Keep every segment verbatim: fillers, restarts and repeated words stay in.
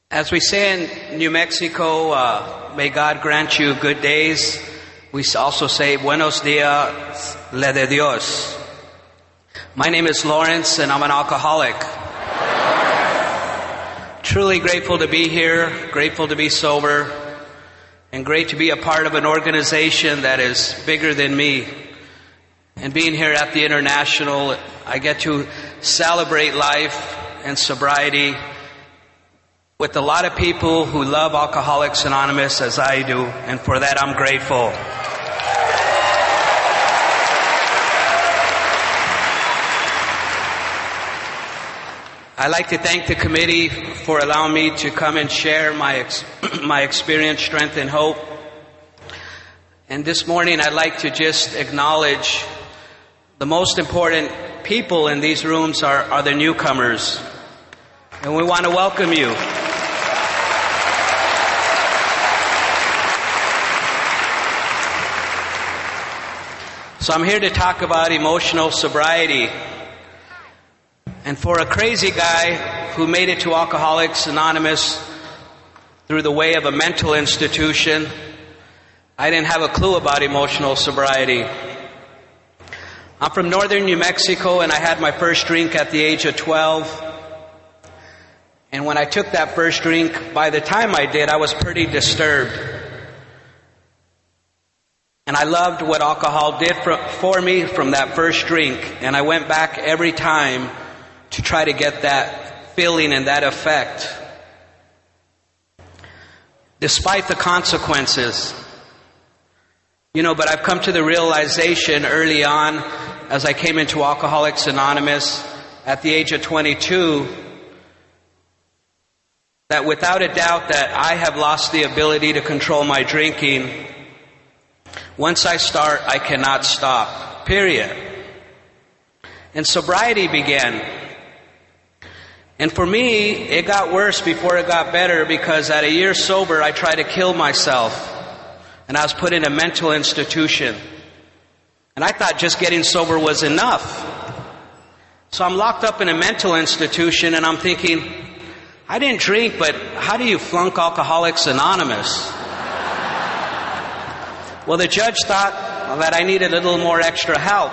As we say in New Mexico, uh, may God grant you good days. We also say, Buenos dias, le de Dios. My name is Lawrence, and I'm an alcoholic. Truly grateful to be here, grateful to be sober, and great to be a part of an organization that is bigger than me. And being here at the International, I get to celebrate life and sobriety with a lot of people who love Alcoholics Anonymous as I do, and for that I'm grateful. I'd like to thank the committee for allowing me to come and share my ex- my experience, strength, and hope. And this morning I'd like to just acknowledge the most important people in these rooms are, are the newcomers. And we want to welcome you. So I'm here to talk about emotional sobriety. And for a crazy guy who made it to Alcoholics Anonymous through the way of a mental institution, I didn't have a clue about emotional sobriety. I'm from northern New Mexico, and I had my first drink at the age of twelve. And when I took that first drink, by the time I did, I was pretty disturbed. And I loved what alcohol did for, for me from that first drink. And I went back every time to try to get that feeling and that effect. Despite the consequences. You know, but I've come to the realization early on, as I came into Alcoholics Anonymous at the age of twenty-two, that without a doubt that I have lost the ability to control my drinking. Once I start, I cannot stop. Period. And sobriety began. And for me, it got worse before it got better, because at a year sober, I tried to kill myself. And I was put in a mental institution. And I thought just getting sober was enough. So I'm locked up in a mental institution, and I'm thinking, I didn't drink, but how do you flunk Alcoholics Anonymous? Well, the judge thought that I needed a little more extra help.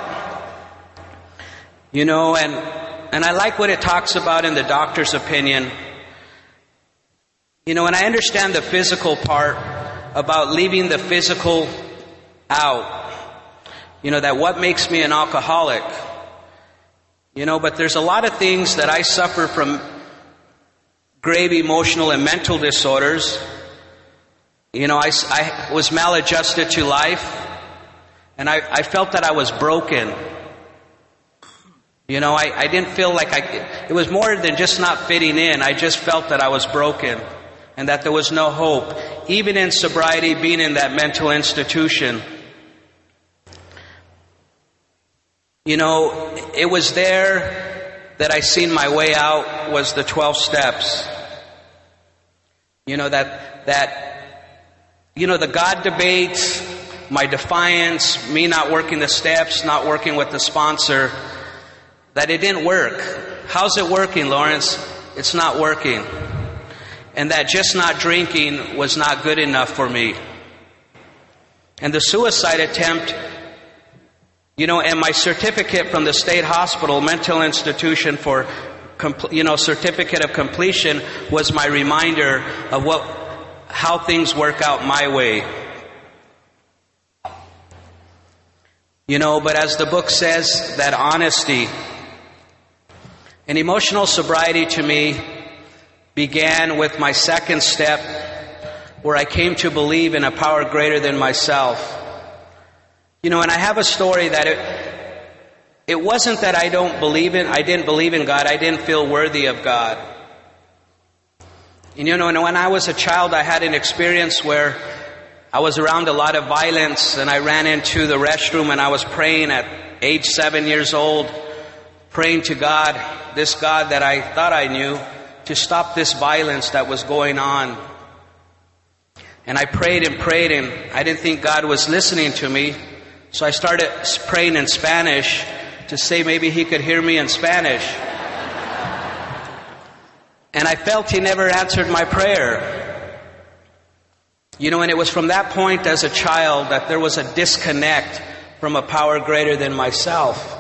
You know, and and I like what it talks about in the doctor's opinion. You know, and I understand the physical part about leaving the physical out. You know, that what makes me an alcoholic. You know, but there's a lot of things that I suffer from grave emotional and mental disorders. You know, I, I was maladjusted to life, and I, I felt that I was broken. You know, I, I didn't feel like I, it was more than just not fitting in. I just felt that I was broken and that there was no hope. Even in sobriety, being in that mental institution. You know, it was there that I seen my way out was the twelve steps. You know, that, that, you know, the God debate, my defiance, me not working the steps, not working with the sponsor, that it didn't work. How's it working, Lawrence? It's not working. And that just not drinking was not good enough for me. And the suicide attempt, you know, and my certificate from the state hospital, mental institution for, you know, certificate of completion was my reminder of what, how things work out my way. You know, but as the book says, that honesty and emotional sobriety to me began with my second step, where I came to believe in a power greater than myself. You know, and I have a story that it, it wasn't that I don't believe in, I didn't believe in God, I didn't feel worthy of God. And you know, and when I was a child, I had an experience where I was around a lot of violence, and I ran into the restroom, and I was praying at age seven years old, praying to God, this God that I thought I knew, to stop this violence that was going on. And I prayed and prayed, and I didn't think God was listening to me. So I started praying in Spanish to say maybe He could hear me in Spanish. And I felt He never answered my prayer. You know, and it was from that point as a child that there was a disconnect from a power greater than myself.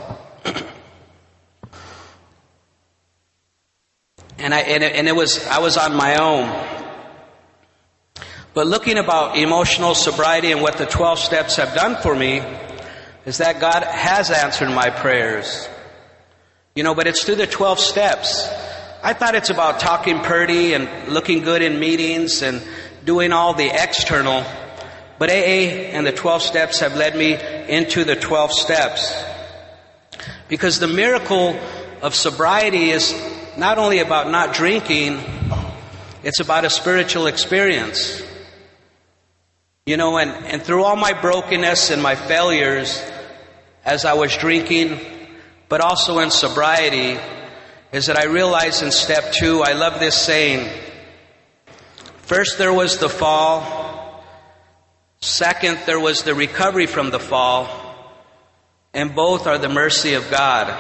And I and it, and it was I was on my own. But looking about emotional sobriety and what the twelve steps have done for me is that God has answered my prayers. You know, but it's through the twelve steps. I thought it's about talking pretty and looking good in meetings and doing all the external. But A A and the twelve steps have led me into the twelve steps. Because the miracle of sobriety is not only about not drinking, it's about a spiritual experience. You know, and, and through all my brokenness and my failures as I was drinking, but also in sobriety, is that I realized in step two, I love this saying, first there was the fall, second there was the recovery from the fall, and both are the mercy of God.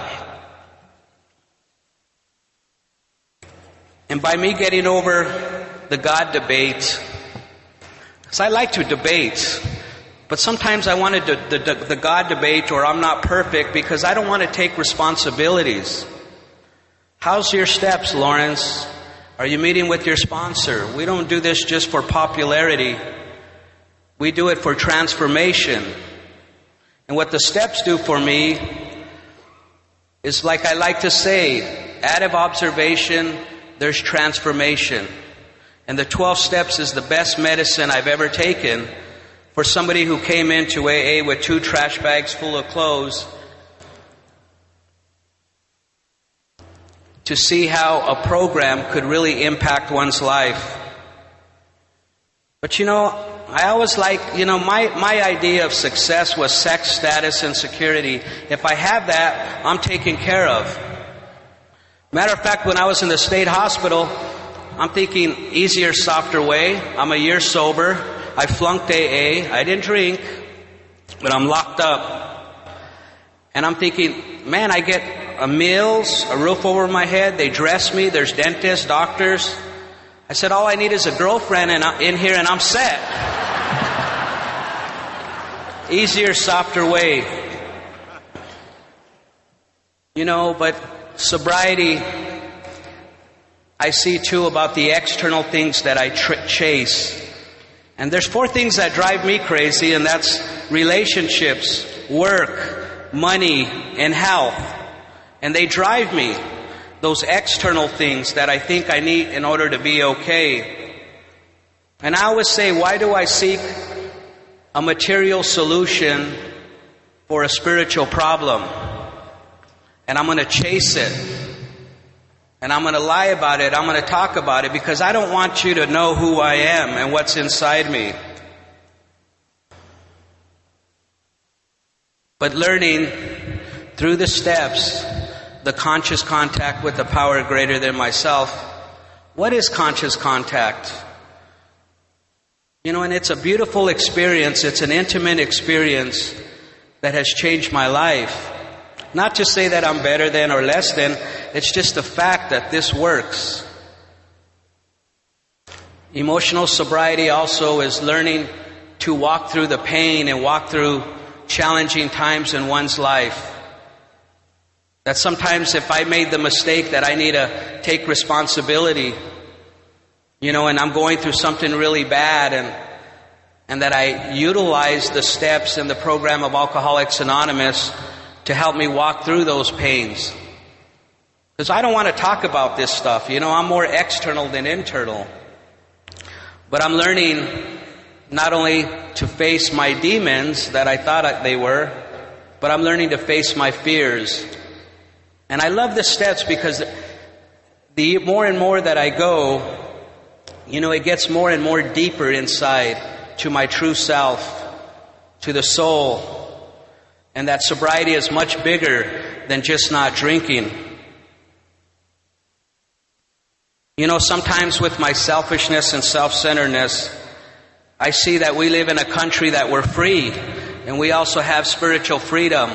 And by me getting over the God debate, because I like to debate, but sometimes I wanted to, the, the, the God debate or I'm not perfect because I don't want to take responsibilities. How's your steps, Lawrence? Are you meeting with your sponsor? We don't do this just for popularity. We do it for transformation. And what the steps do for me is, like I like to say, out of observation, there's transformation. And the twelve steps is the best medicine I've ever taken for somebody who came into A A with two trash bags full of clothes to see how a program could really impact one's life. But you know, I always like, you know, my, my idea of success was sex, status, and security. If I have that, I'm taken care of. Matter of fact, when I was in the state hospital, I'm thinking easier, softer way. I'm a year sober. I flunked A A. I didn't drink, but I'm locked up. And I'm thinking, man, I get a meals, a roof over my head. They dress me. There's dentists, doctors. I said, all I need is a girlfriend and I'm in here and I'm set. Easier, softer way. You know, but sobriety, I see too about the external things that I tr- chase. And there's four things that drive me crazy, and that's relationships, work, money, and health. And they drive me, those external things that I think I need in order to be okay. And I always say, why do I seek a material solution for a spiritual problem? And I'm going to chase it. And I'm going to lie about it. I'm going to talk about it because I don't want you to know who I am and what's inside me. But learning through the steps, the conscious contact with the power greater than myself. What is conscious contact? You know, and it's a beautiful experience. It's an intimate experience that has changed my life. Not to say that I'm better than or less than. It's just the fact that this works. Emotional sobriety also is learning to walk through the pain and walk through challenging times in one's life. That sometimes if I made the mistake that I need to take responsibility, you know, and I'm going through something really bad, and and that I utilize the steps in the program of Alcoholics Anonymous to help me walk through those pains. Because I don't want to talk about this stuff. You know, I'm more external than internal. But I'm learning not only to face my demons that I thought they were, but I'm learning to face my fears. And I love the steps because the more and more that I go, you know, it gets more and more deeper inside to my true self, to the soul. And that sobriety is much bigger than just not drinking. You know, sometimes with my selfishness and self-centeredness, I see that we live in a country that we're free, and we also have spiritual freedom.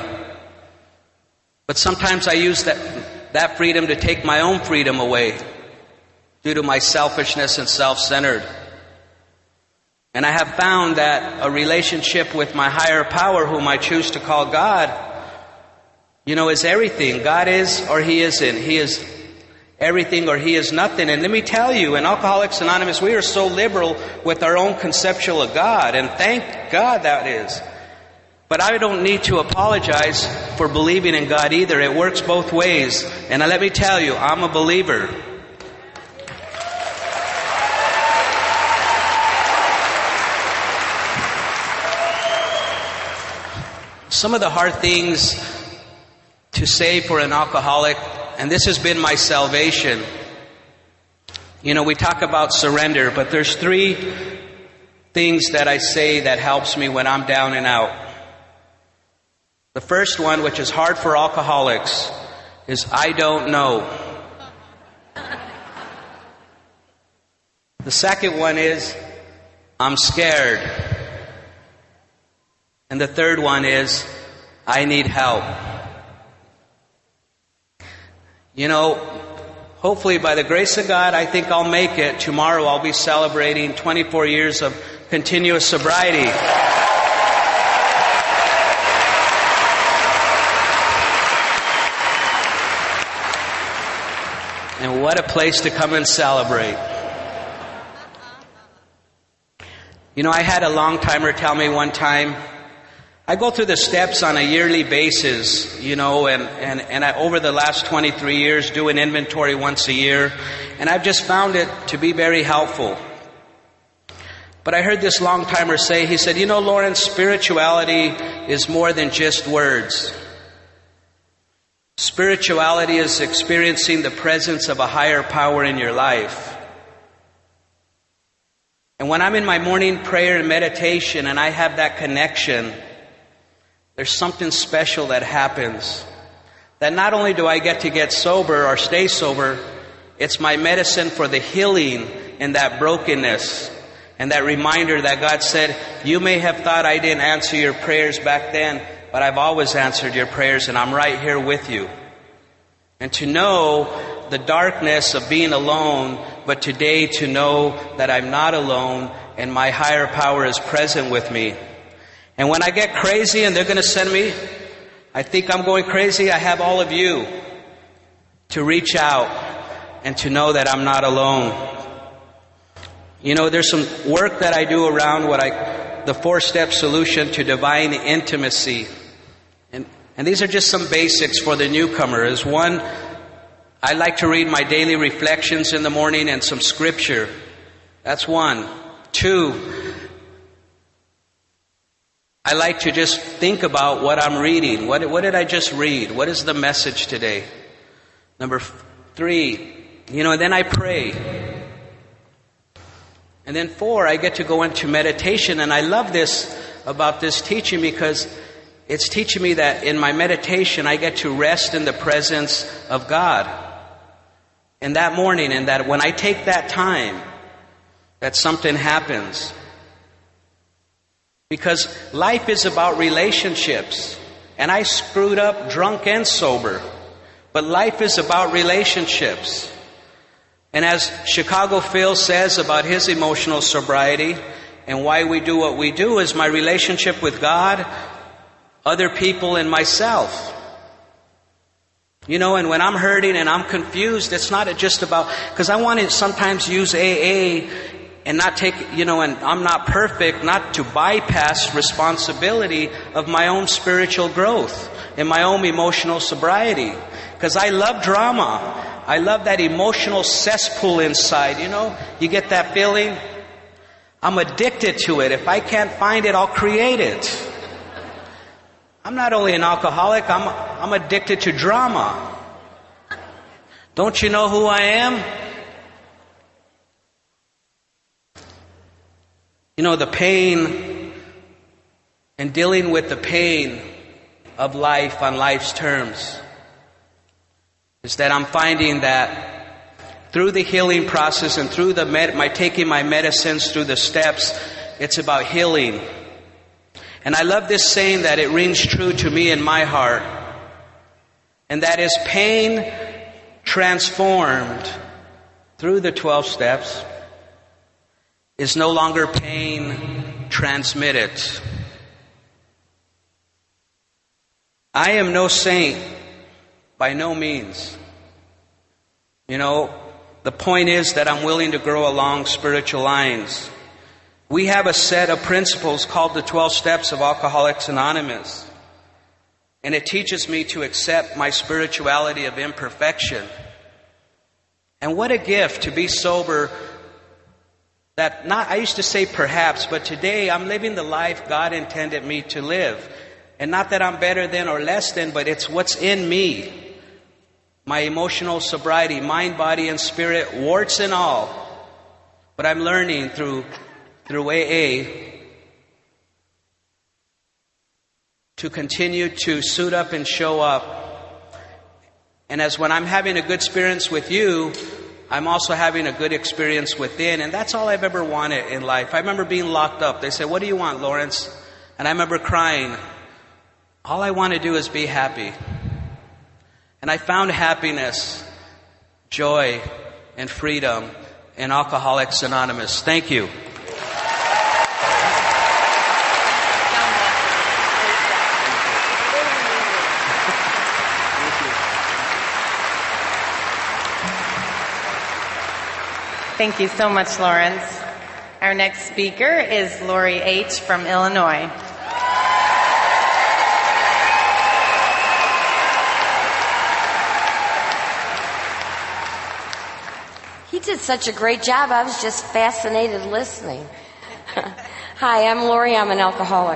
But sometimes I use that, that freedom to take my own freedom away. due to my selfishness and self-centered. And I have found that a relationship with my higher power, whom I choose to call God, you know, is everything. God is or He isn't. He is everything or He is nothing. And let me tell you, in Alcoholics Anonymous, we are so liberal with our own conceptual of God. And thank God that is. But I don't need to apologize for believing in God either. It works both ways. And let me tell you, I'm a believer. Some of the hard things to say for an alcoholic, and this has been my salvation. You know, we talk about surrender, but there's three things that I say that helps me when I'm down and out. The first one, which is hard for alcoholics, is I don't know. The second one is I'm scared. And the third one is I need help. You know, hopefully by the grace of God, I think I'll make it. Tomorrow I'll be celebrating twenty-four years of continuous sobriety. And what a place to come and celebrate. You know, I had a long-timer tell me one time, I go through the steps on a yearly basis, you know, and, and, and I, over the last twenty-three years, do an inventory once a year, and I've just found it to be very helpful. But I heard this long-timer say, he said, you know, Lawrence, spirituality is more than just words. Spirituality is experiencing the presence of a higher power in your life. And when I'm in my morning prayer and meditation and I have that connection, there's something special that happens. That not only do I get to get sober or stay sober, it's my medicine for the healing in that brokenness. And that reminder that God said, you may have thought I didn't answer your prayers back then, but I've always answered your prayers and I'm right here with you. And to know the darkness of being alone, but today to know that I'm not alone and my higher power is present with me. And when I get crazy and they're going to send me, I think I'm going crazy, I have all of you to reach out and to know that I'm not alone. You know, there's some work that I do around what I, the four-step solution to divine intimacy. And, and these are just some basics for the newcomer. Is one, I like to read my daily reflections in the morning and some scripture. That's one. Two, I like to just think about what I'm reading. What, what did I just read? What is the message today? Number three, you know, and then I pray. And then four, I get to go into meditation. And I love this about this teaching because it's teaching me that in my meditation, I get to rest in the presence of God. And that morning, and that when I take that time, that something happens. Because life is about relationships. And I screwed up drunk and sober. But life is about relationships. And as Chicago Phil says about his emotional sobriety and why we do what we do is my relationship with God, other people, and myself. You know, and when I'm hurting and I'm confused, it's not just about, because I want to sometimes use A A and not take, you know, and I'm not perfect, not to bypass responsibility of my own spiritual growth and my own emotional sobriety. Because I love drama. I love that emotional cesspool inside, you know. You get that feeling? I'm addicted to it. If I can't find it, I'll create it. I'm not only an alcoholic, I'm, I'm addicted to drama. Don't you know who I am? You know, the pain and dealing with the pain of life on life's terms is that I'm finding that through the healing process and through the med- my taking my medicines through the steps, it's about healing. And I love this saying that it rings true to me in my heart. And that is, pain transformed through the twelve steps is no longer pain transmitted. I am no saint, by no means. You know, the point is that I'm willing to grow along spiritual lines. We have a set of principles called the twelve Steps of Alcoholics Anonymous. And it teaches me to accept my spirituality of imperfection. And what a gift to be sober. That not, I used to say perhaps, but today I'm living the life God intended me to live. And not that I'm better than or less than, but it's what's in me. My emotional sobriety, mind, body, and spirit, warts and all. But I'm learning through, through A A to continue to suit up and show up. And as when I'm having a good experience with you, I'm also having a good experience within. And that's all I've ever wanted in life. I remember being locked up. They said, "What do you want, Lawrence?" And I remember crying. All I want to do is be happy. And I found happiness, joy, and freedom in Alcoholics Anonymous. Thank you. Thank you so much, Lawrence. Our next speaker is Lori H. from Illinois. He did such a great job. I was just fascinated listening. Hi, I'm Lori. I'm an alcoholic.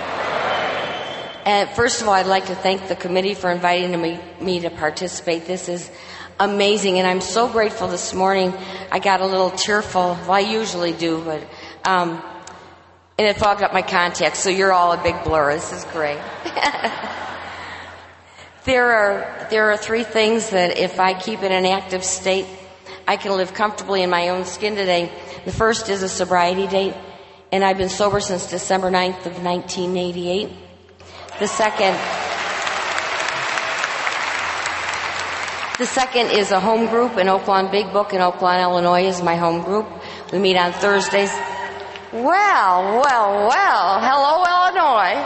And first of all, I'd like to thank the committee for inviting me, me to participate. This is amazing, and I'm so grateful this morning. I got a little tearful. Well, I usually do, but um, and it fogged up my contacts, so you're all a big blur. This is great. there are there are three things that if I keep in an active state, I can live comfortably in my own skin today. The first is a sobriety date, and I've been sober since December ninth of nineteen eighty-eight. The second... The second is a home group in Oaklawn Big Book in Oaklawn, Illinois is my home group. We meet on Thursdays. Well, well, well. Hello, Illinois.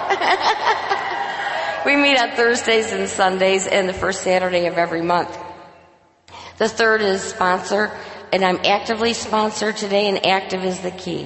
We meet on Thursdays and Sundays and the first Saturday of every month. The third is sponsor, and I'm actively sponsored today, and active is the key.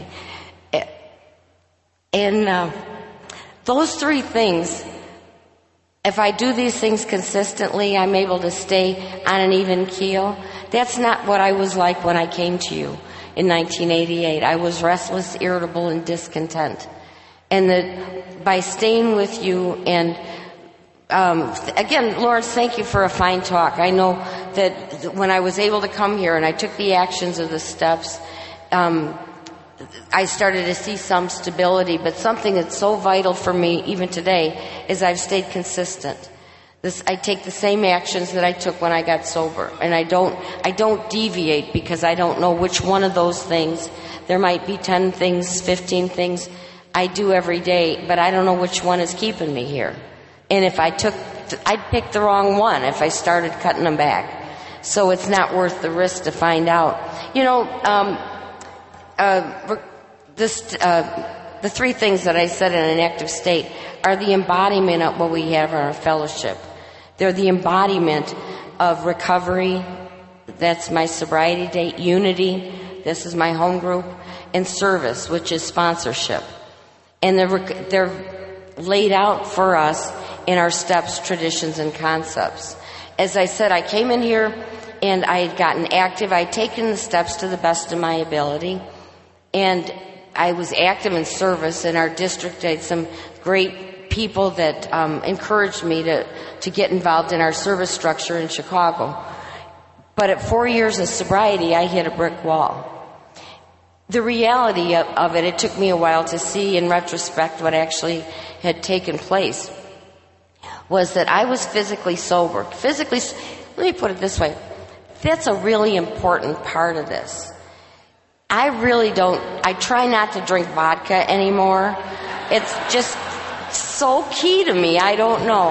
And uh, those three things, if I do these things consistently, I'm able to stay on an even keel. That's not what I was like when I came to you in nineteen eighty-eight. I was restless, irritable, and discontent. And that by staying with you and um, again, Lawrence, thank you for a fine talk. I know that when I was able to come here and I took the actions of the steps, um, I started to see some stability, but something that's so vital for me even today is I've stayed consistent. This, I take the same actions that I took when I got sober, and I don't, I don't deviate because I don't know which one of those things. There might be ten things, fifteen things I do every day, but I don't know which one is keeping me here. And if I took, I'd pick the wrong one if I started cutting them back. So it's not worth the risk to find out. You know, um, Uh, this, uh, the three things that I said in an active state are the embodiment of what we have in our fellowship. They're the embodiment of recovery. That's my sobriety date. Unity. This is my home group. And service, which is sponsorship. And they're, they're laid out for us in our steps, traditions, and concepts. As I said, I came in here and I had gotten active. I had taken the steps to the best of my ability. And I was active in service in our district. I had some great people that um, encouraged me to, to get involved in our service structure in Chicago. But at four years of sobriety, I hit a brick wall. The reality of, of it, it took me a while to see in retrospect what actually had taken place, was that I was physically sober. Physically, let me put it this way. That's a really important part of this. I really don't, I try not to drink vodka anymore. It's just so key to me. I don't know.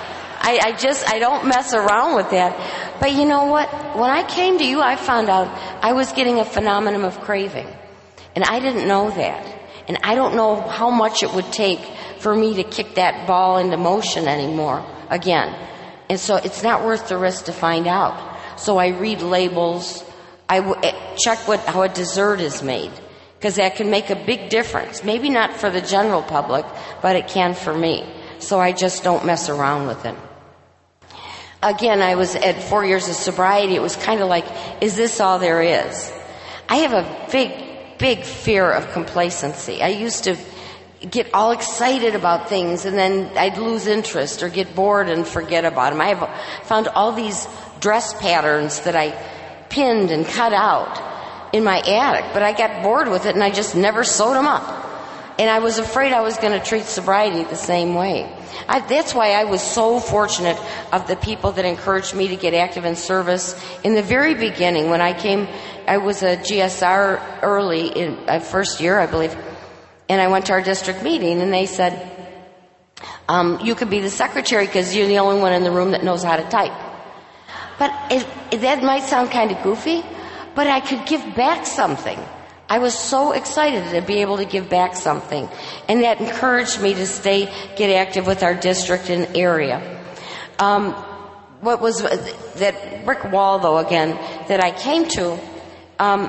I, I just, I don't mess around with that. But you know what? When I came to you, I found out I was getting a phenomenon of craving. And I didn't know that. And I don't know how much it would take for me to kick that ball into motion anymore again. And so it's not worth the risk to find out. So I read labels. I w- check what, how a dessert is made, because that can make a big difference. Maybe not for the general public, but it can for me. So I just don't mess around with it. Again, I was at four years of sobriety. It was kind of like, is this all there is? I have a big, big fear of complacency. I used to get all excited about things, and then I'd lose interest or get bored and forget about them. I have found all these dress patterns that I pinned and cut out in my attic, but I got bored with it and I just never sewed them up. And I was afraid I was going to treat sobriety the same way. I, that's why I was so fortunate of the people that encouraged me to get active in service. In the very beginning, when I came, I was a G S R early in uh, first year, I believe, and I went to our district meeting, and they said, um, you could be the secretary because you're the only one in the room that knows how to type. But it, it, that might sound kind of goofy, but I could give back something. I was so excited to be able to give back something. And that encouraged me to stay, get active with our district and area. Um, what was that brick wall, though, again, that I came to, um,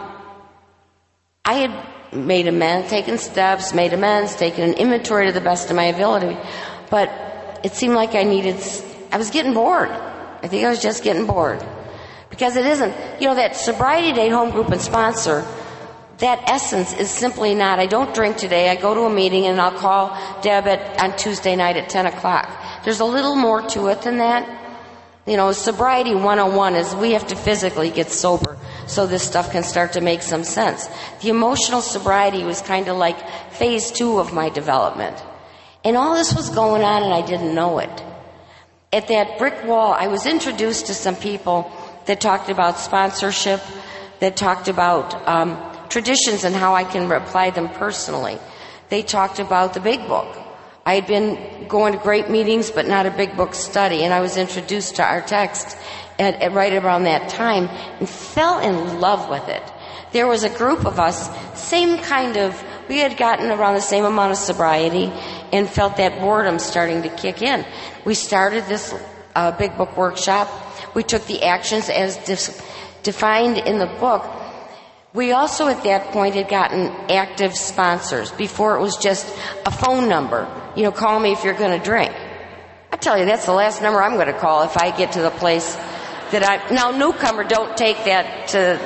I had made amends, taken steps, made amends, taken an inventory to the best of my ability. But it seemed like I needed, I was getting bored. I think I was just getting bored. Because it isn't, you know, that sobriety date home group and sponsor, that essence is simply not, I don't drink today, I go to a meeting and I'll call Deb at, on Tuesday night at ten o'clock. There's a little more to it than that. You know, sobriety one oh one is we have to physically get sober so this stuff can start to make some sense. The emotional sobriety was kind of like phase two of my development. And all this was going on and I didn't know it. At that brick wall, I was introduced to some people that talked about sponsorship, that talked about um, traditions and how I can apply them personally. They talked about the big book. I had been going to great meetings, but not a big book study, and I was introduced to our text at, at right around that time and fell in love with it. There was a group of us, same kind of, we had gotten around the same amount of sobriety and felt that boredom starting to kick in. We started this uh, big book workshop. We took the actions as dis- defined in the book. We also at that point had gotten active sponsors. Before it was just a phone number. You know, call me if you're going to drink. I tell you, that's the last number I'm going to call if I get to the place that I... Now, newcomer, don't take that to...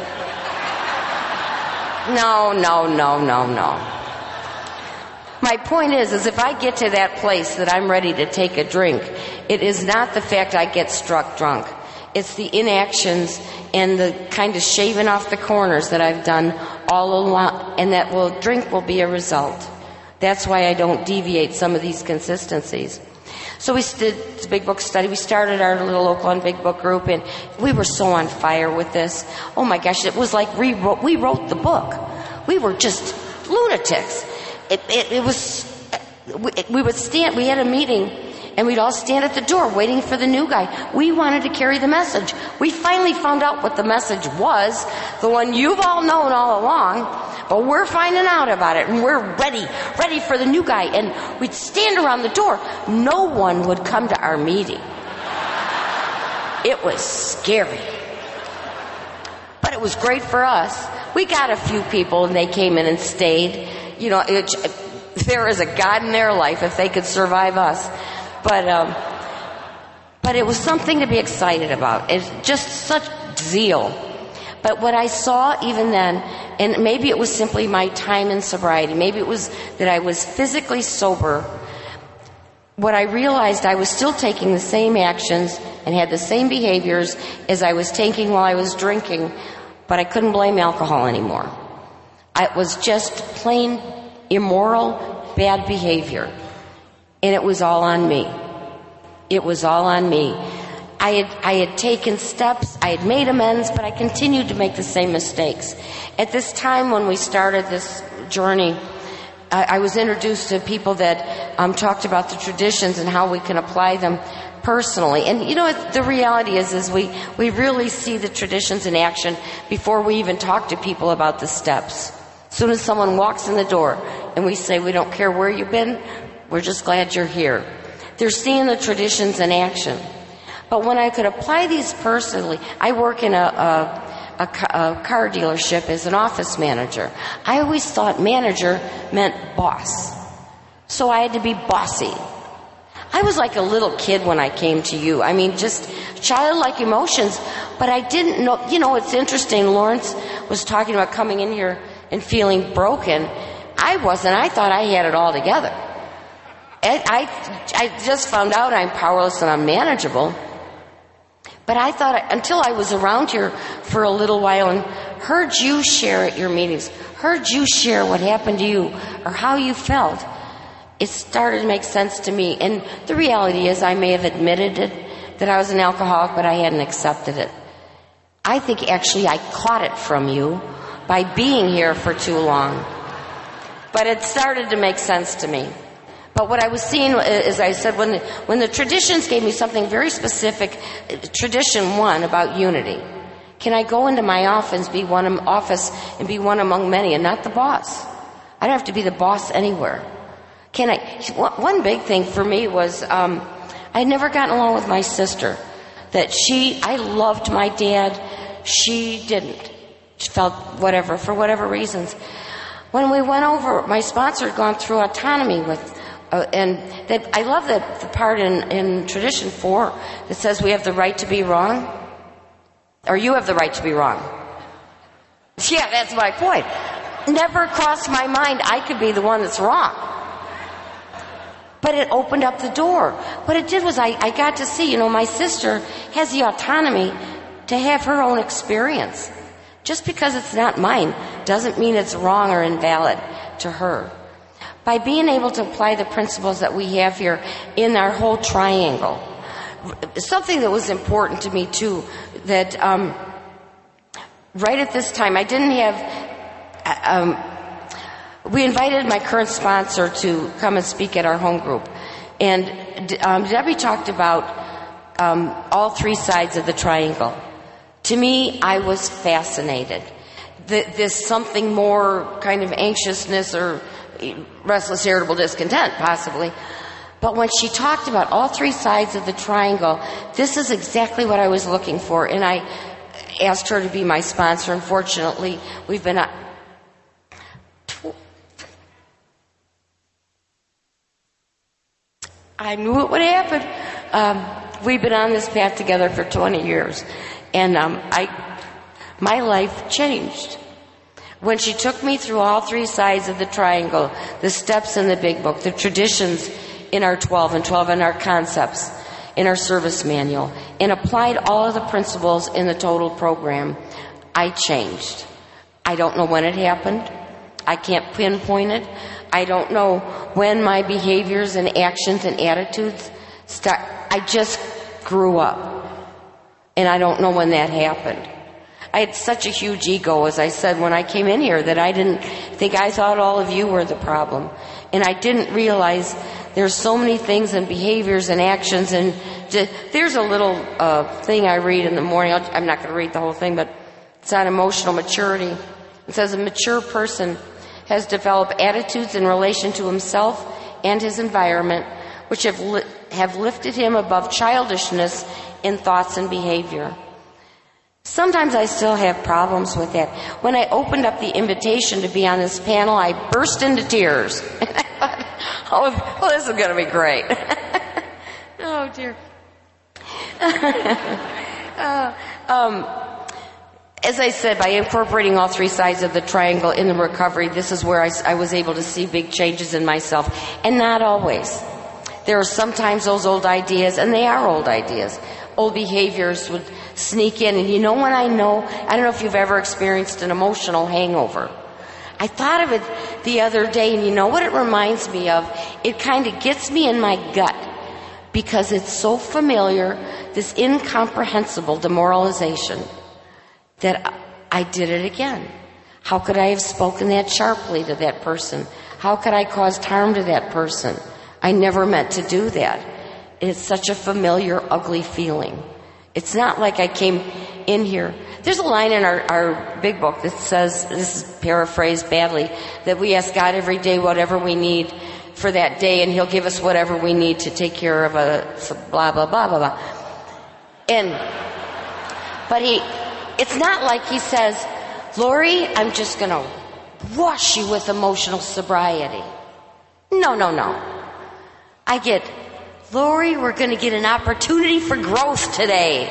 No, no, no, no, no. My point is, is if I get to that place that I'm ready to take a drink, it is not the fact I get struck drunk. It's the inactions and the kind of shaving off the corners that I've done all along, and that will drink will be a result. That's why I don't deviate some of these consistencies. So we did this big book study. We started our little Oakland big book group, and we were so on fire with this. Oh my gosh, it was like we wrote, we wrote the book. We were just lunatics. It, it, it was, we, we would stand, we had a meeting, and we'd all stand at the door waiting for the new guy. We wanted to carry the message. We finally found out what the message was, the one you've all known all along, but we're finding out about it, and we're ready, ready for the new guy. And we'd stand around the door. No one would come to our meeting. It was scary. But it was great for us. We got a few people, and they came in and stayed. You know, it, there is a God in their life if they could survive us. But um, but it was something to be excited about. It's just such zeal. But what I saw even then, and maybe it was simply my time in sobriety, maybe it was that I was physically sober, what I realized, I was still taking the same actions and had the same behaviors as I was taking while I was drinking, but I couldn't blame alcohol anymore. It was just plain immoral, bad behavior. And it was all on me. It was all on me. I had, I had taken steps, I had made amends, but I continued to make the same mistakes. At this time when we started this journey, I, I was introduced to people that um, talked about the traditions and how we can apply them personally. And you know what the reality is, is we, we really see the traditions in action before we even talk to people about the steps. As soon as someone walks in the door and we say, we don't care where you've been, we're just glad you're here. They're seeing the traditions in action. But when I could apply these personally, I work in a, a, a, a car dealership as an office manager. I always thought manager meant boss. So I had to be bossy. I was like a little kid when I came to you. I mean, just childlike emotions. But I didn't know, you know, it's interesting. Lawrence was talking about coming in here and feeling broken. I wasn't. I thought I had it all together. I, I, I just found out I'm powerless and unmanageable. But I thought, until I was around here for a little while and heard you share at your meetings, heard you share what happened to you or how you felt, it started to make sense to me. And the reality is I may have admitted it, that I was an alcoholic, but I hadn't accepted it. I think actually I caught it from you by being here for too long. But it started to make sense to me. But what I was seeing, as I said, when the, when the traditions gave me something very specific, tradition one about unity. Can I go into my office, be one office and be one among many and not the boss? I don't have to be the boss anywhere. Can I? One big thing for me was um, I had never gotten along with my sister. That she, I loved my dad. She didn't. She felt whatever, for whatever reasons. When we went over, my sponsor had gone through autonomy with, uh, and that I love that the part in, in tradition four that says we have the right to be wrong, or you have the right to be wrong. Yeah, that's my point. Never crossed my mind I could be the one that's wrong. But it opened up the door. What it did was I, I got to see, you know, my sister has the autonomy to have her own experience. Just because it's not mine doesn't mean it's wrong or invalid to her. By being able to apply the principles that we have here in our whole triangle, something that was important to me too, that um, right at this time I didn't have... Um, We invited my current sponsor to come and speak at our home group. And um, Debbie talked about um, all three sides of the triangle. To me, I was fascinated. The, this something more kind of anxiousness or restless, irritable discontent, possibly. But when she talked about all three sides of the triangle, this is exactly what I was looking for. And I asked her to be my sponsor. Unfortunately, we've been... Uh, I knew it would happen. Um, we've been on this path together for twenty years. And um, I, my life changed. When she took me through all three sides of the triangle, the steps in the big book, the traditions in our twelve and twelve and our concepts in our service manual, and applied all of the principles in the total program, I changed. I don't know when it happened. I can't pinpoint it. I don't know when my behaviors and actions and attitudes start. I just grew up. And I don't know when that happened. I had such a huge ego, as I said, when I came in here, that I didn't think, I thought all of you were the problem. And I didn't realize there's so many things and behaviors and actions. And just, there's a little uh, thing I read in the morning. I'll, I'm not going to read the whole thing, but it's on emotional maturity. It says a mature person has developed attitudes in relation to himself and his environment which have, li- have lifted him above childishness in thoughts and behavior. Sometimes I still have problems with that. When I opened up the invitation to be on this panel, I burst into tears. And I thought, oh, well, this is going to be great. Oh, dear. uh, um, As I said, by incorporating all three sides of the triangle in the recovery, this is where I, I was able to see big changes in myself. And not always. There are sometimes those old ideas, and they are old ideas. Old behaviors would sneak in. And you know when I know, I don't know if you've ever experienced an emotional hangover. I thought of it the other day, and you know what it reminds me of? It kind of gets me in my gut because it's so familiar, this incomprehensible demoralization. That I did it again. How could I have spoken that sharply to that person? How could I cause harm to that person? I never meant to do that. It's such a familiar, ugly feeling. It's not like I came in here. There's a line in our, our big book that says, this is paraphrased badly, that we ask God every day whatever we need for that day, and He'll give us whatever we need to take care of a blah, blah, blah, blah, blah. And, but He, it's not like He says, Lori, I'm just going to wash you with emotional sobriety. No, no, no. I get, Lori, we're going to get an opportunity for growth today.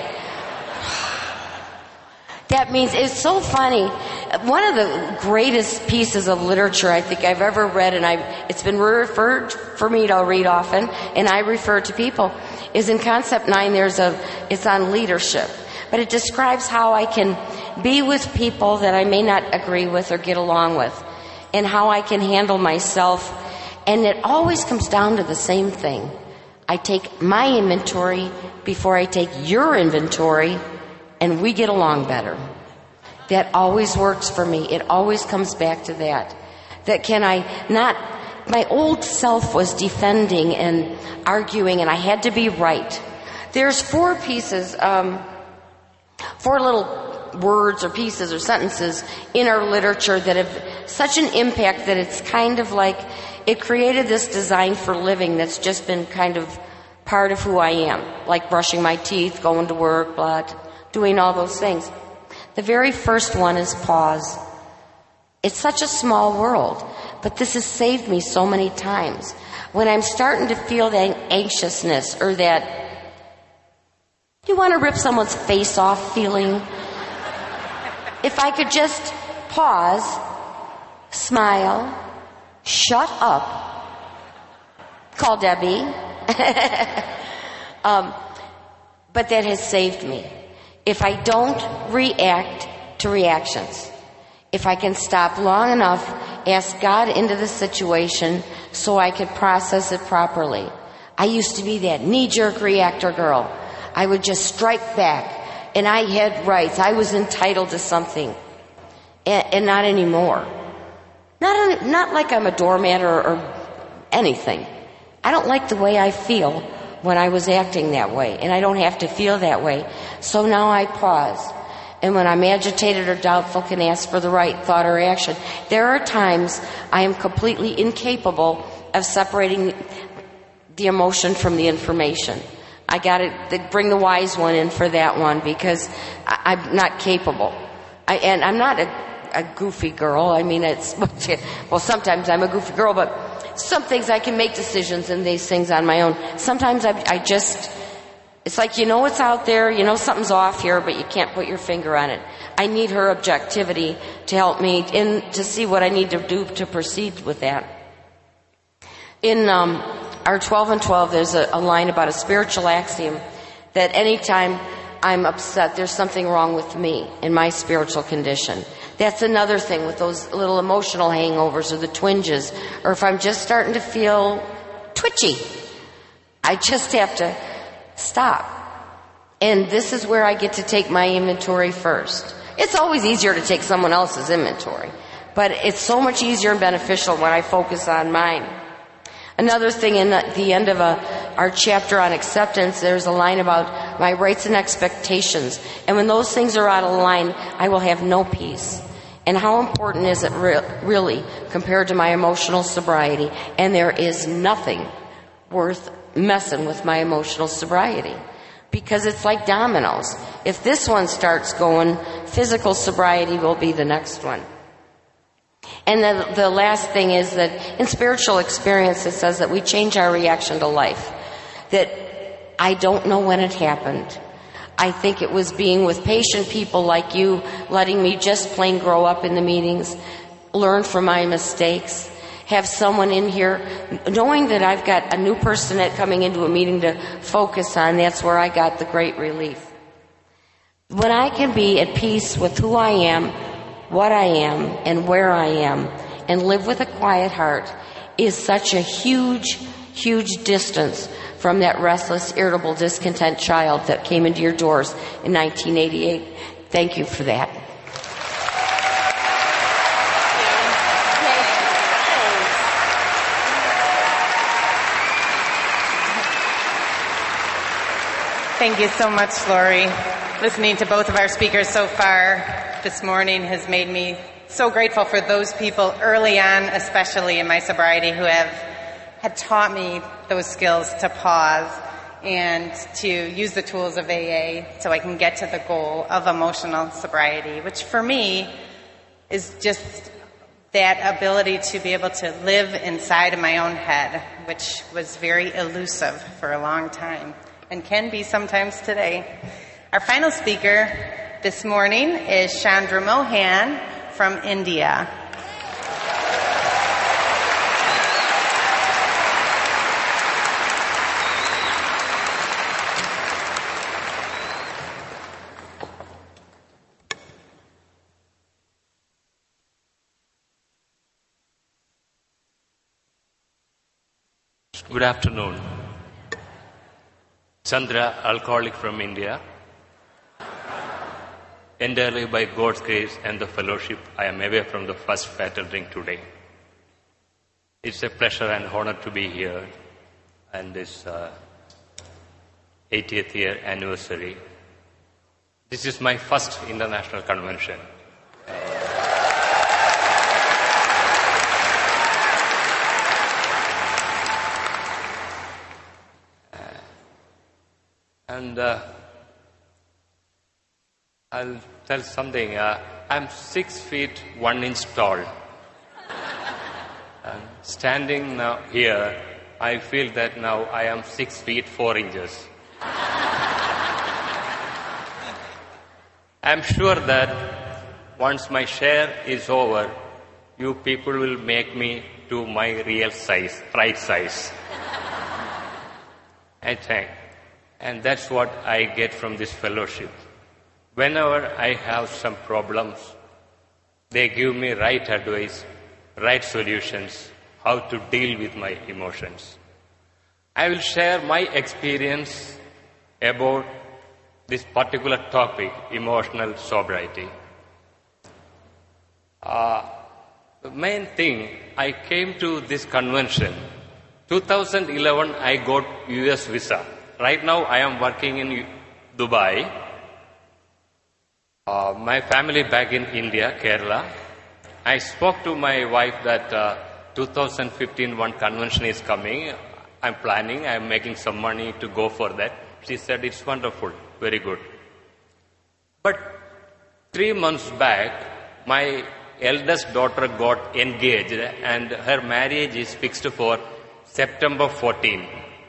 That means, it's so funny. One of the greatest pieces of literature I think I've ever read, and I've, it's been referred for me to read often, and I refer to people, is in Concept nine, there's a, it's on leadership. But it describes how I can be with people that I may not agree with or get along with, and how I can handle myself. And it always comes down to the same thing. I take my inventory before I take your inventory, and we get along better. That always works for me. It always comes back to that. That can I not, my old self was defending and arguing, and I had to be right. There's four pieces, um, four little words or pieces or sentences in our literature that have such an impact that it's kind of like it created this design for living that's just been kind of part of who I am, like brushing my teeth, going to work, blah, doing all those things. The very first one is pause. It's such a small world, but this has saved me so many times. When I'm starting to feel that anxiousness or that you want to rip someone's face off feeling, if I could just pause, smile, shut up, call Debbie, um, but that has saved me. If I don't react to reactions, if I can stop long enough, ask God into the situation so I could process it properly. I used to be that knee-jerk reactor girl. I would just strike back, and I had rights. I was entitled to something, and, and not anymore. Not, not like I'm a doormat or, or anything. I don't like the way I feel when I was acting that way, and I don't have to feel that way. So now I pause, and when I'm agitated or doubtful, can ask for the right thought or action. There are times I am completely incapable of separating the emotion from the information. I got to bring the wise one in for that one because I, I'm not capable. I, and I'm not a, a goofy girl. I mean, it's well, sometimes I'm a goofy girl, but some things I can make decisions in these things on my own. Sometimes I, I just, it's like, you know it's out there, you know something's off here, but you can't put your finger on it. I need her objectivity to help me in to see what I need to do to proceed with that. In um, our twelve and twelve, there's a, a line about a spiritual axiom that anytime I'm upset, there's something wrong with me in my spiritual condition. That's another thing with those little emotional hangovers or the twinges, or if I'm just starting to feel twitchy, I just have to stop. And this is where I get to take my inventory first. It's always easier to take someone else's inventory, but it's so much easier and beneficial when I focus on mine. Another thing in the, the end of a, our chapter on acceptance, there's a line about my rights and expectations. And when those things are out of line, I will have no peace. And how important is it re- really compared to my emotional sobriety? And there is nothing worth messing with my emotional sobriety. Because it's like dominoes. If this one starts going, physical sobriety will be the next one. And then the last thing is that in spiritual experience it says that we change our reaction to life. That I don't know when it happened. I think it was being with patient people like you, letting me just plain grow up in the meetings, learn from my mistakes, have someone in here, knowing that I've got a new person that coming into a meeting to focus on, that's where I got the great relief. When I can be at peace with who I am, what I am, and where I am, and live with a quiet heart, is such a huge, huge distance from that restless, irritable, discontent child that came into your doors in nineteen eighty-eight. Thank you for that. Thank you so much, Lori. Listening to both of our speakers so far this morning has made me so grateful for those people early on, especially in my sobriety, who have had taught me those skills to pause and to use the tools of A A so I can get to the goal of emotional sobriety, which for me is just that ability to be able to live inside of my own head, which was very elusive for a long time and can be sometimes today. Our final speaker this morning is Chandra Mohan from India. Good afternoon. Chandra, alcoholic from India. Entirely by God's grace and the fellowship, I am away from the first fatal drink today. It's a pleasure and honor to be here on this uh, eightieth year anniversary. This is my first international convention. And uh, I'll tell something. Uh, I'm six feet one inch tall. And standing now here, I feel that now I am six feet four inches. I'm sure that once my share is over, you people will make me to my real size, right size. I think. And that's what I get from this fellowship. Whenever I have some problems, they give me right advice, right solutions, how to deal with my emotions. I will share my experience about this particular topic, emotional sobriety. Uh, the main thing, I came to this convention. two thousand eleven, I got U S visa. Right now, I am working in Dubai. Uh, my family back in India, Kerala. I spoke to my wife that uh, two thousand fifteen one convention is coming. I'm planning. I'm making some money to go for that. She said, it's wonderful. Very good. But three months back, my eldest daughter got engaged and her marriage is fixed for September fourteenth.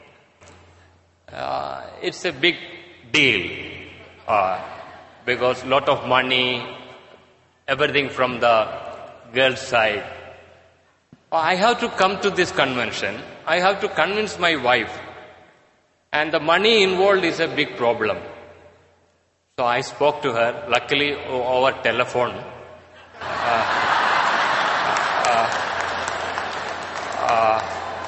Uh, it's a big deal uh, because lot of money, everything from the girl's side. I have to come to this convention. I have to convince my wife. And the money involved is a big problem. So I spoke to her, luckily over telephone. Uh, uh, uh,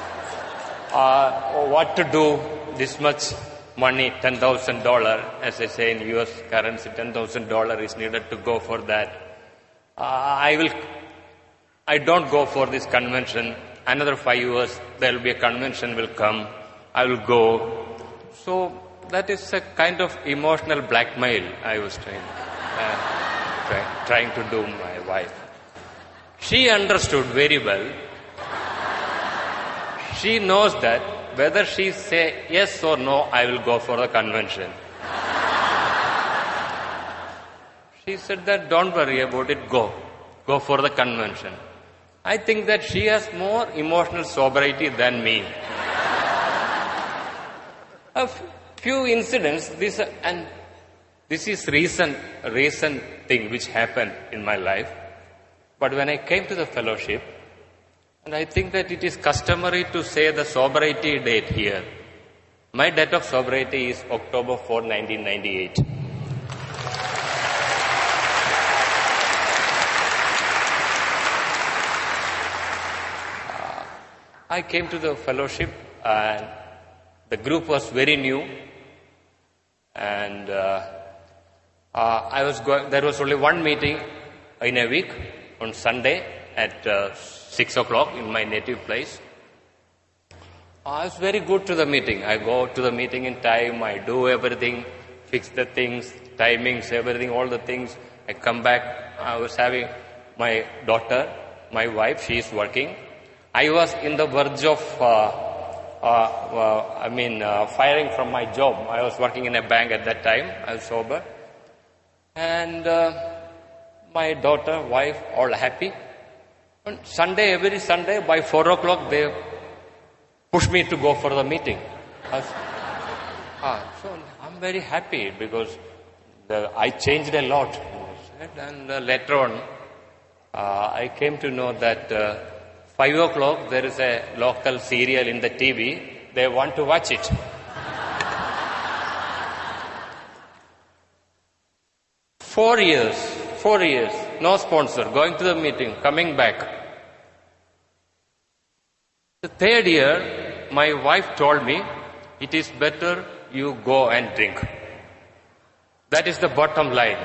uh, what to do? This much money, ten thousand dollars, as I say in U S currency, ten thousand dollars is needed to go for that. Uh, I will, I don't go for this convention. Another five years, there will be a convention will come. I will go. So that is a kind of emotional blackmail I was trying, uh, try, trying to do my wife. She understood very well. She knows that whether she say yes or no, I will go for the convention. She said that don't worry about it, go. Go for the convention. I think that she has more emotional sobriety than me. A few incidents, this and this is recent, recent thing which happened in my life. But when I came to the fellowship, and I think that it is customary to say the sobriety date here. My date of sobriety is October fourth, nineteen ninety-eight. Uh, I came to the fellowship and the group was very new. And uh, uh, I was going, there was only one meeting in a week on Sunday at uh, six o'clock in my native place. I was very good to the meeting. I go to the meeting in time. I do everything, fix the things, timings, everything, all the things. I come back. I was having my daughter, my wife, she is working. I was in the verge of, uh, uh, uh, I mean, uh, firing from my job. I was working in a bank at that time. I was sober. And uh, my daughter, wife, all happy. On Sunday, every Sunday, by four o'clock, they push me to go for the meeting. I was, ah, so I'm very happy because the, I changed a lot. And uh, later on, uh, I came to know that uh, five o'clock, there is a local serial in the T V. They want to watch it. Four years, four years, no sponsor, going to the meeting, coming back. The third year, my wife told me, it is better you go and drink. That is the bottom line.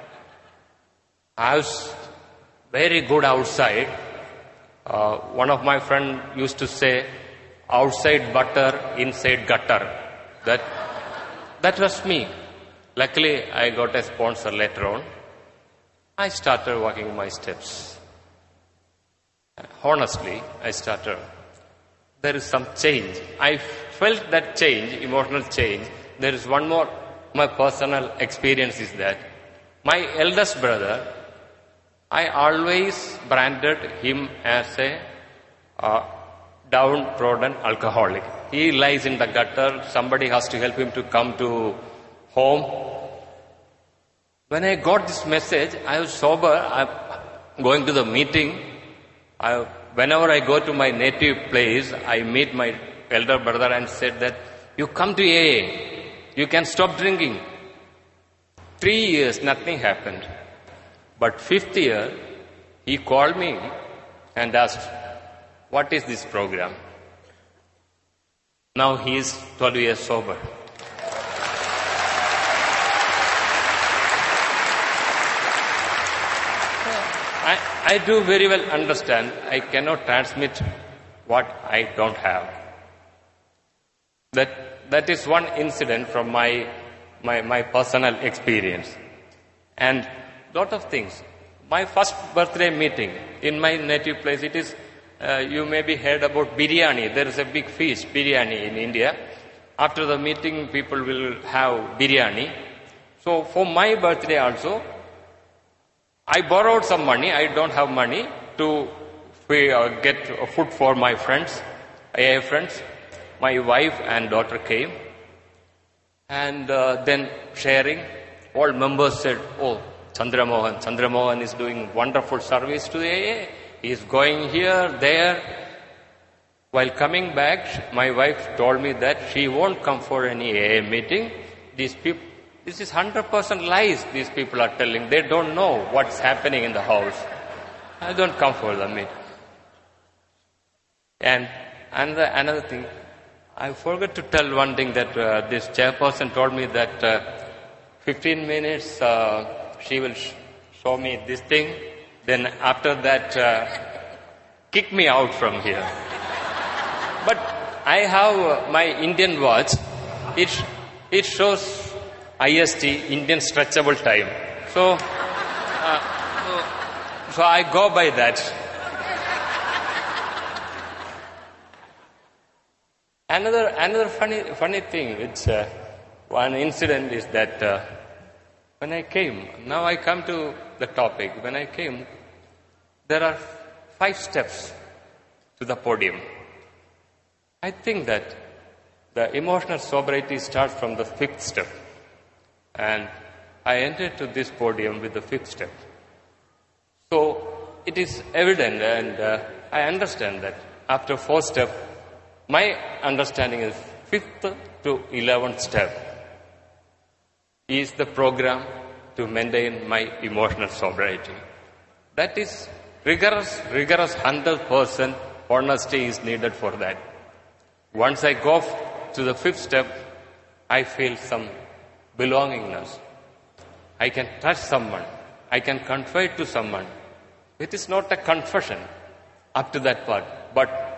I was very good outside. Uh, one of my friends used to say, outside butter, inside gutter. That, that was me. Luckily, I got a sponsor later on. I started walking my steps. Honestly, I started. There is some change. I felt that change, emotional change. There is one more, my personal experience is that my eldest brother, I always branded him as a uh, downtrodden alcoholic. He lies in the gutter. Somebody has to help him to come to home. When I got this message, I was sober. I'm going to the meeting. I, whenever I go to my native place, I meet my elder brother and said that, you come to A A. You can stop drinking. Three years, nothing happened. But fifth year, he called me and asked, what is this program? Now he is twelve years sober. I, I do very well understand I cannot transmit what I don't have. That, that is one incident from my, my, my personal experience. And lot of things. My first birthday meeting in my native place, it is, uh, you maybe heard about biryani. There is a big feast, biryani in India. After the meeting, people will have biryani. So for my birthday also, I borrowed some money. I don't have money to pay, uh, get food for my friends, A A friends. My wife and daughter came. And uh, then sharing, all members said, oh, Chandra Mohan. Chandra Mohan is doing wonderful service to the A A. He is going here, there. While coming back, my wife told me that she won't come for any A A meeting. These people, this is one hundred percent lies these people are telling. They don't know what's happening in the house. I don't come for the meeting. And another, another thing, I forgot to tell one thing that uh, this chairperson told me that uh, fifteen minutes uh, she will sh- show me this thing, then after that uh, kick me out from here. But I have uh, my Indian watch. It it shows I S T, Indian stretchable time. So, uh, so I go by that. Another another funny funny thing, it's uh, one incident is that uh, when I came, now I come to the topic. When I came, there are five steps to the podium. I think that the emotional sobriety starts from the fifth step. And I entered to this podium with the fifth step. So it is evident, and uh, I understand that after fourth step, my understanding is fifth to eleventh step is the program to maintain my emotional sobriety. That is rigorous, rigorous one hundred percent honesty is needed for that. Once I go to the fifth step, I feel some belongingness. I can touch someone. I can confide to someone. It is not a confession up to that part, but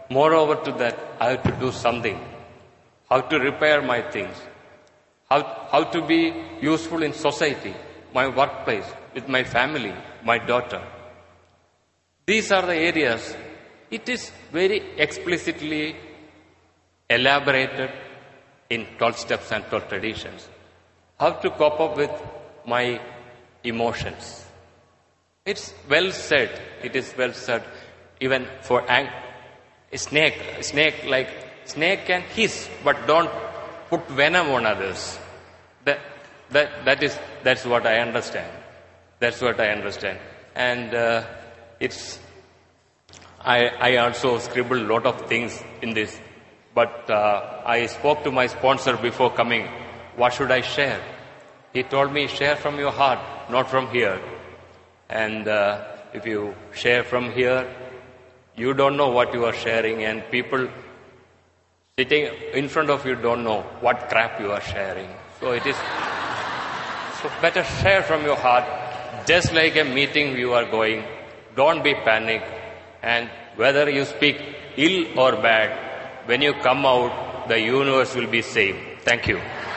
moreover to that, I have to do something. How to repair my things. How, how to be useful in society, my workplace, with my family, my daughter. These are the areas. It is very explicitly elaborated in twelve steps and twelve traditions. How to cope up with my emotions. It's well said. It is well said. Even for ang- a snake, a snake like snake can hiss, but don't put venom on others. That that that is that's what I understand. That's what I understand. And uh, it's I I also scribbled a lot of things in this, but uh, I spoke to my sponsor before coming. What should I share? He told me, share from your heart, not from here. And uh, if you share from here, you don't know what you are sharing, and people sitting in front of you don't know what crap you are sharing. So it is, so better share from your heart, just like a meeting you are going. Don't be panicked, and whether you speak ill or bad, when you come out, the universe will be saved. Thank you.